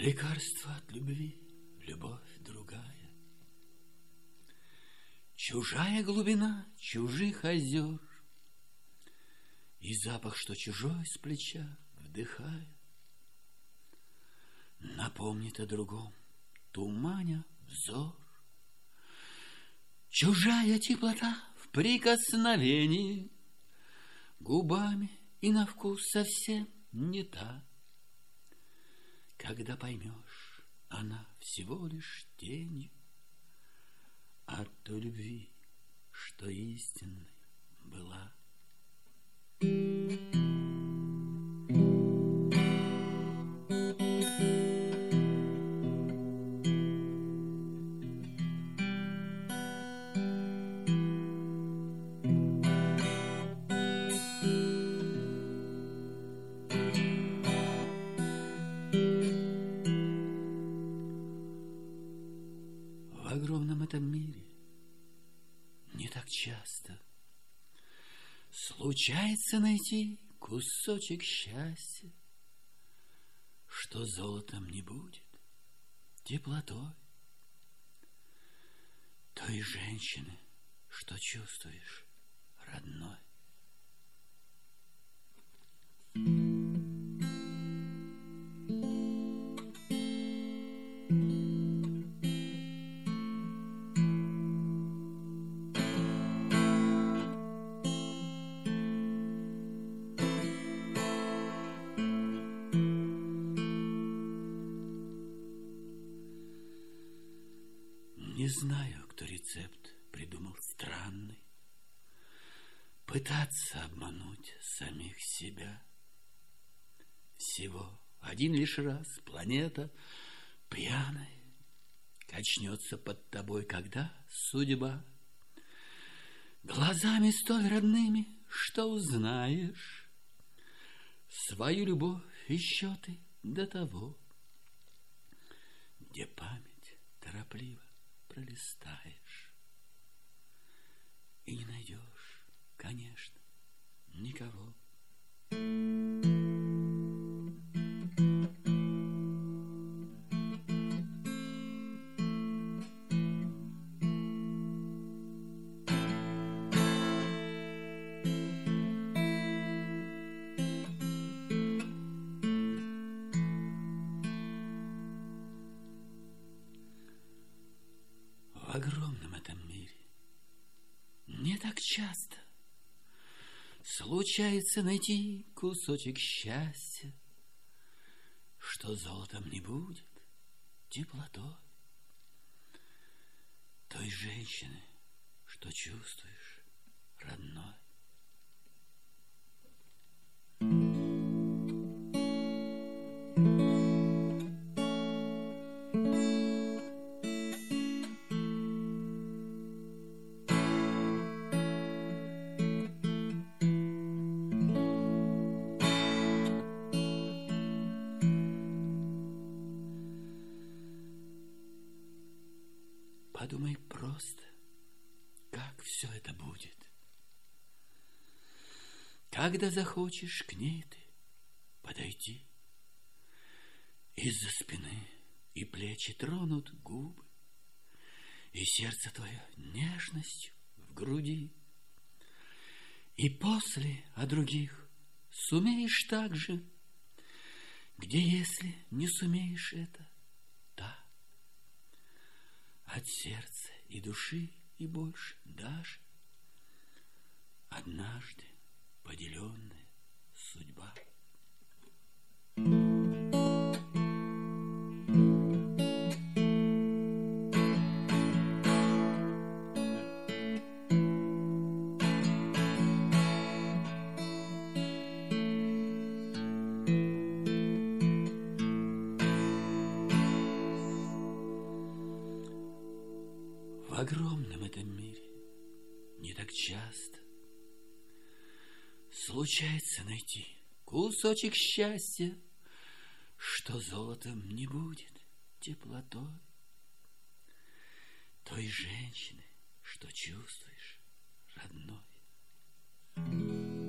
Лекарство от любви, любовь другая. Чужая глубина чужих озер, и запах, что чужой с плеча вдыхая, напомнит о другом, туманя взор. Чужая теплота в прикосновении, губами и на вкус совсем не та. Когда поймешь, она всего лишь тенью от той любви, что истинной была. В огромном этом мире не так часто случается найти кусочек счастья, что золотом не будет, теплотой той женщины, что чувствуешь, родной. Не знаю, кто рецепт придумал странный, пытаться обмануть самих себя. Всего один лишь раз планета пьяная качнется под тобой, когда судьба глазами столь родными, что узнаешь свою любовь еще ты до того, где память торопливо пролистаешь и не найдешь, конечно, никого. В огромном этом мире не так часто случается найти кусочек счастья, что золотом не будет, теплотой той женщины, что чувствуешь, родной. Подумай просто, как все это будет. Когда захочешь к ней ты подойти, из-за спины и плечи тронут губы, и сердце твое нежностью в груди. И после о других сумеешь так же, где, если не сумеешь это, от сердца и души и больше даже однажды поделенная судьба. В огромном этом мире не так часто случается найти кусочек счастья, что золотом не будет, теплотой той женщины, что чувствуешь, родной.